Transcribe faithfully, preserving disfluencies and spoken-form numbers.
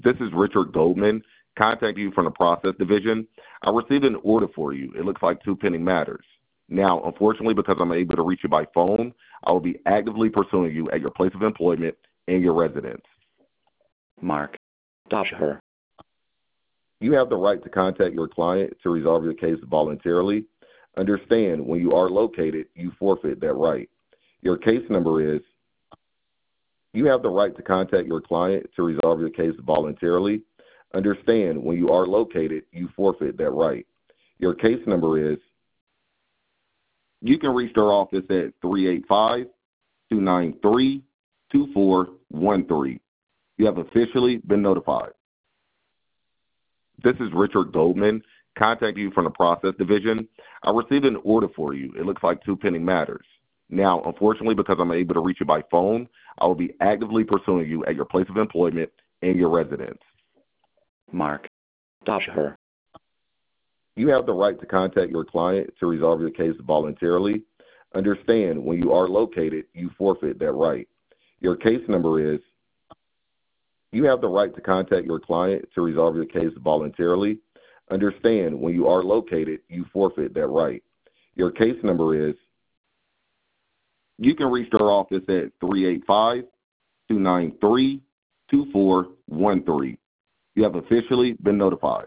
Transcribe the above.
This is Richard Goldman contacting you from the process division. I received an order for you. It looks like two pending matters. Now, unfortunately, because I'm able to reach you by phone, I will be actively pursuing you at your place of employment and your residence. Mark, dodge her. You have the right to contact your client to resolve your case voluntarily. Understand, when you are located, you forfeit that right. Your case number is, you have the right to contact your client to resolve your case voluntarily. Understand, when you are located, you forfeit that right. Your case number is, you can reach their office at three eight five, two nine three, two four one three. You have officially been notified. This is Richard Goldman contacting you from the process division. I received an order for you. It looks like two pending matters. Now, unfortunately, because I'm able to reach you by phone, I will be actively pursuing you at your place of employment and your residence. Mark, dodge her. You have the right to contact your client to resolve your case voluntarily. Understand, when you are located, you forfeit that right. Your case number is, you have the right to contact your client to resolve your case voluntarily. Understand, when you are located, you forfeit that right. Your case number is, you can reach their office at three eight five, two nine three, two four one three. You have officially been notified.